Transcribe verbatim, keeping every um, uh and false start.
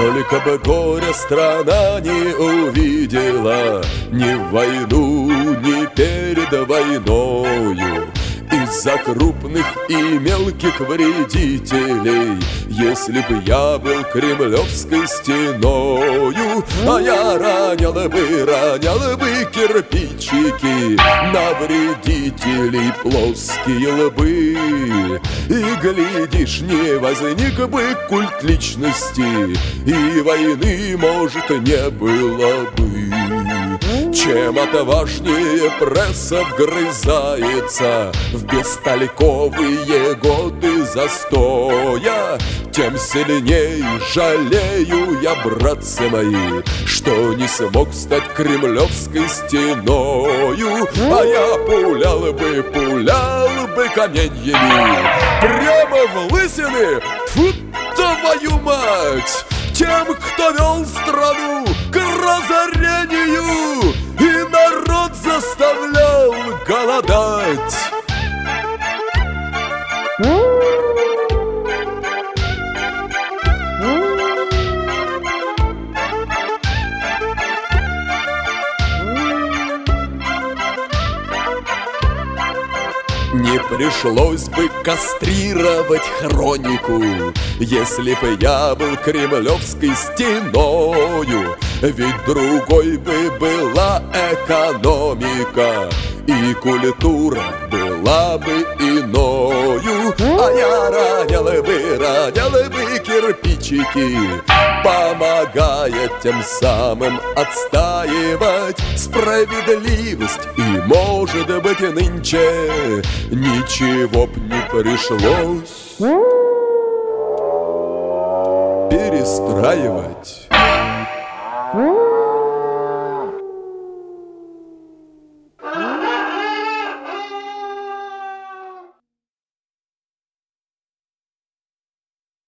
Только бы горя страна не увидела ни в войну, ни перед войною. Из-за крупных и мелких вредителей, если б я был кремлевской стеною, а я ронял бы, ронял бы кирпичики на вредителей плоские лбы. И, глядишь, не возник бы культ личности, и войны, может, не было бы. Чем отважнее пресса вгрызается в бестолковые годы застоя, тем сильней жалею я, братцы мои, что не смог стать кремлевской стеною. А я пулял бы, пулял бы каменьями прямо в лысины, фу, твою мать, тем, кто вел страну к разорению и народ заставлял голодать. Не пришлось бы кастрировать хронику, если бы я был кремлевской стеною. Ведь другой бы была экономика, и культура была бы иною. А я ронял бы, ронял бы кирпичики, помогая тем самым отстаивать справедливость. И, может быть, нынче ничего б не пришлось перестраивать.